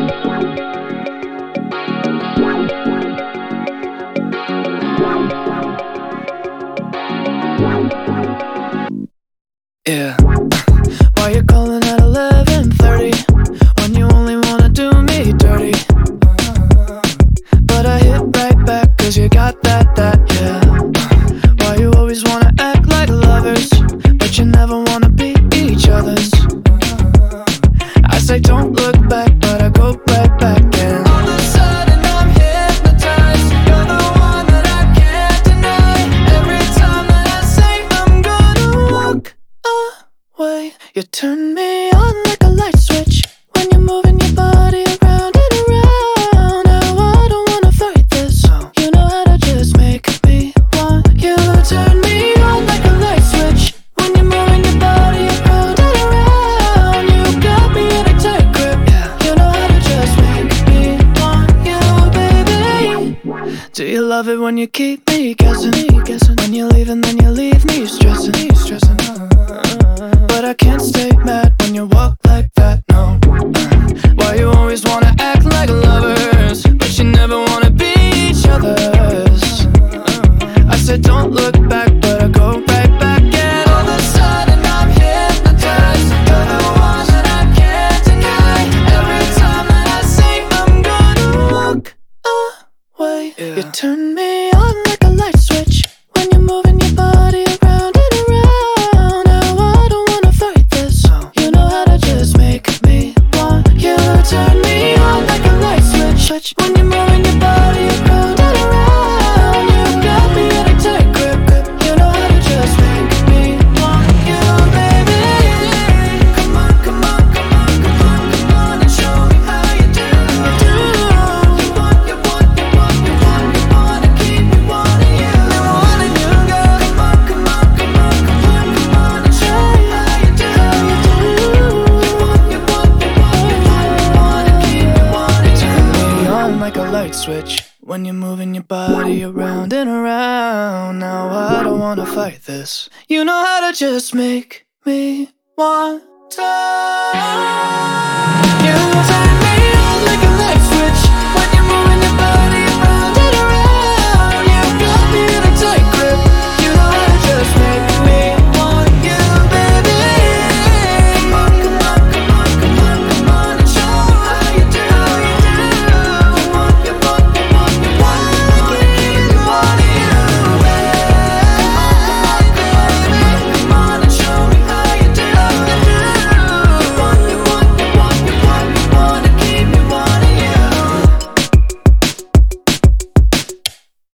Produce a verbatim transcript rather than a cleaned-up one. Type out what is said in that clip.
Yeah. Why you calling at eleven thirty when you only wanna do me dirty? But I hit right back cause you got that, that, yeah. Why you always wanna act like lovers but you never wanna be each other's? I say don't look back but I go right back and all of a sudden I'm hypnotized. You're the one that I can't deny. Every time that I say I'm gonna walk away, you turn me on like a light switch when you're moving your body around and around. Now I don't wanna fight this, you know how to just make me want you. Turn me on like a light switch when you're moving your body around and around. You got me in a tight grip, you know how to just make me want you, baby. Do you love it when you keep me guessing? When you leave and then you leave me stressing, stressing. But I can't stay mad when you walk like that, no. Why you always wanna act like lovers but you never wanna be each other's? I said don't look back but I go right back and all of a sudden I'm hypnotized. You're the one that I can't deny. Every time that I say I'm gonna walk away, yeah. You turn me on like a light switch when you're moving your body around and around. Now I don't wanna fight this, you know how to just make me want you. Turn me on like a light switch when you're moving your body around and around. You got me in a tight grip, you know how to just make me want you, baby. Come on, come on, come on, come on, come on and show me how you do. You want, you want, you want, you want, you wanna keep me wanting you. Never wanting you, girl. Come on, come on, come on, come on, come on and show me how you do. You want, you want, you want, you want, you wanna keep me wanting you. Turn me on like a light switch when you're moving your body around and around. Now I don't wanna fight this, you know how to just make me want to.